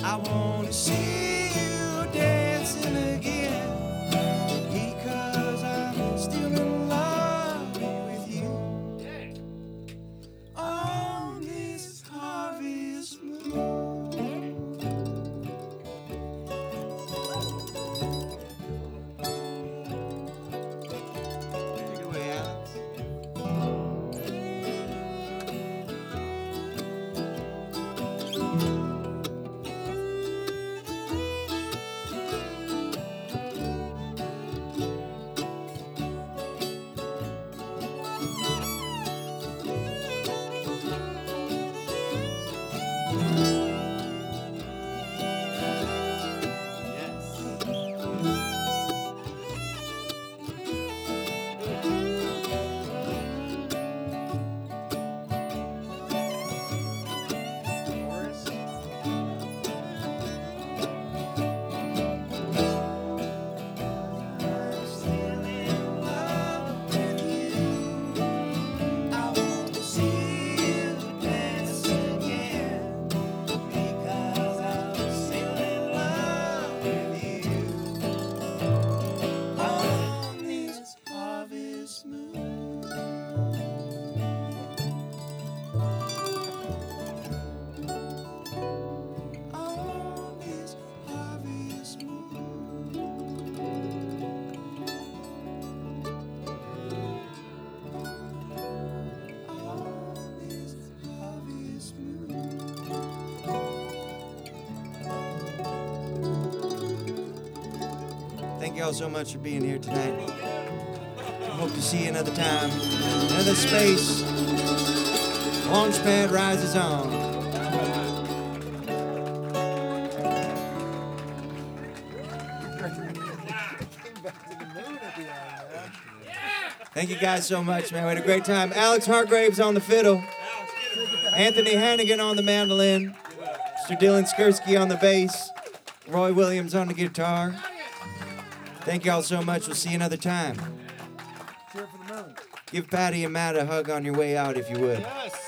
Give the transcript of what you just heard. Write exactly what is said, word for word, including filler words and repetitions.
I want to see you dancing again, because I'm still in love with you. On this harvest moon. Take it away, Alex. Thank y'all so much for being here tonight. Hope to see you another time, another space. Launchpad rises on. Thank you guys so much, man. We had a great time. Alex Hargraves on the fiddle. Anthony Hannigan on the mandolin. Mister Dylan Skursky on the bass. Roy Williams on the guitar. Thank y'all so much. We'll see you another time. Give Patty and Matt a hug on your way out if you would. Yes.